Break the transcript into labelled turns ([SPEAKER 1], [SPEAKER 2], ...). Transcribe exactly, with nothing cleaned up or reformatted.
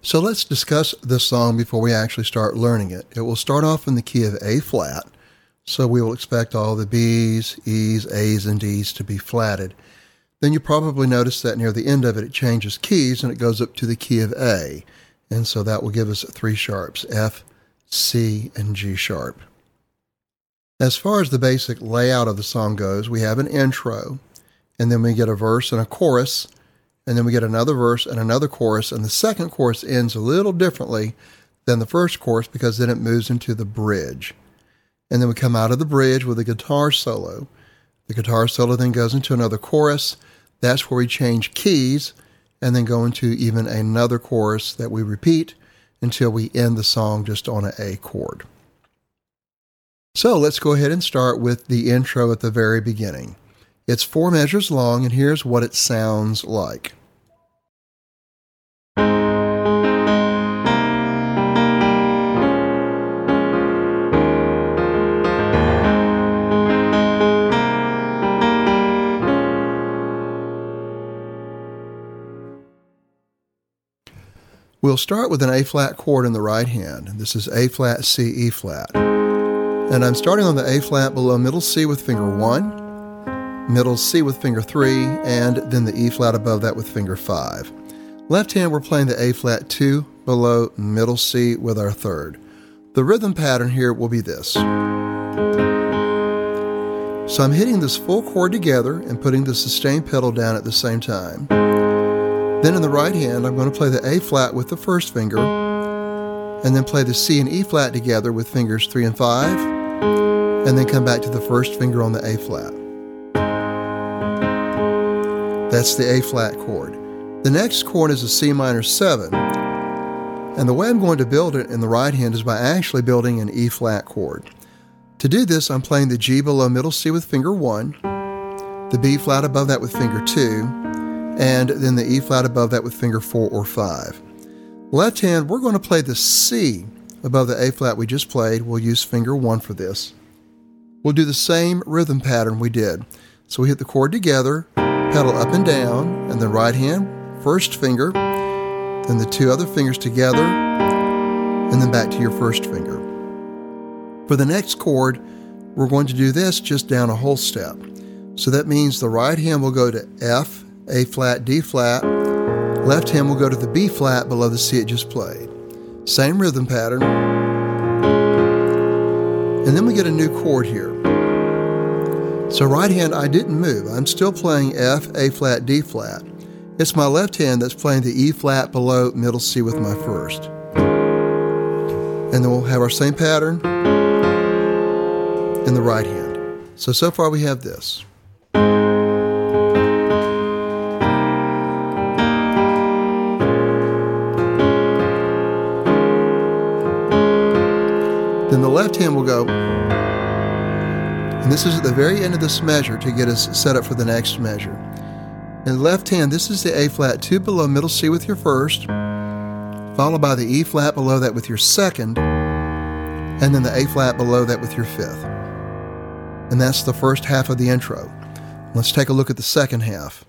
[SPEAKER 1] So let's discuss this song before we actually start learning it. It will start off in the key of A flat, so we will expect all the B's, E's, A's, and D's to be flatted. Then you probably notice that near the end of it, it changes keys and it goes up to the key of A. And so that will give us three sharps, F, C, and G sharp. As far as the basic layout of the song goes, we have an intro, and then we get a verse and a chorus, and then we get another verse and another chorus, and the second chorus ends a little differently than the first chorus because then it moves into the bridge. And then we come out of the bridge with a guitar solo. The guitar solo then goes into another chorus. That's where we change keys and then go into even another chorus that we repeat until we end the song just on an A chord. So let's go ahead and start with the intro at the very beginning. It's four measures long, and here's what it sounds like. We'll start with an A-flat chord in the right hand. This is A-flat, C, E-flat. And I'm starting on the A-flat below middle C with finger one, middle C with finger three, and then the E-flat above that with finger five. Left hand, we're playing the A-flat two below middle C with our third. The rhythm pattern here will be this. So I'm hitting this full chord together and putting the sustain pedal down at the same time. Then in the right hand, I'm going to play the A-flat with the first finger, and then play the C and E-flat together with fingers three and five, and then come back to the first finger on the A-flat. That's the A-flat chord. The next chord is a C minor seven, and the way I'm going to build it in the right hand is by actually building an E-flat chord. To do this, I'm playing the G below middle C with finger one, the B-flat above that with finger two, and then the E-flat above that with finger four or five. Left hand, we're going to play the C above the A-flat we just played. We'll use finger one for this. We'll do the same rhythm pattern we did. So we hit the chord together, pedal up and down, and then right hand, first finger, then the two other fingers together, and then back to your first finger. For the next chord, we're going to do this just down a whole step. So that means the right hand will go to F, A-flat, D-flat. Left hand will go to the B-flat below the C it just played. Same rhythm pattern. And then we get a new chord here. So right hand, I didn't move. I'm still playing F, A-flat, D-flat. It's my left hand that's playing the E-flat below middle C with my first. And then we'll have our same pattern in the right hand. So, so far we have this. Then the left hand will go, and this is at the very end of this measure to get us set up for the next measure. In the left hand, this is the A-flat two below middle C with your first, followed by the E-flat below that with your second, and then the A-flat below that with your fifth. And that's the first half of the intro. Let's take a look at the second half.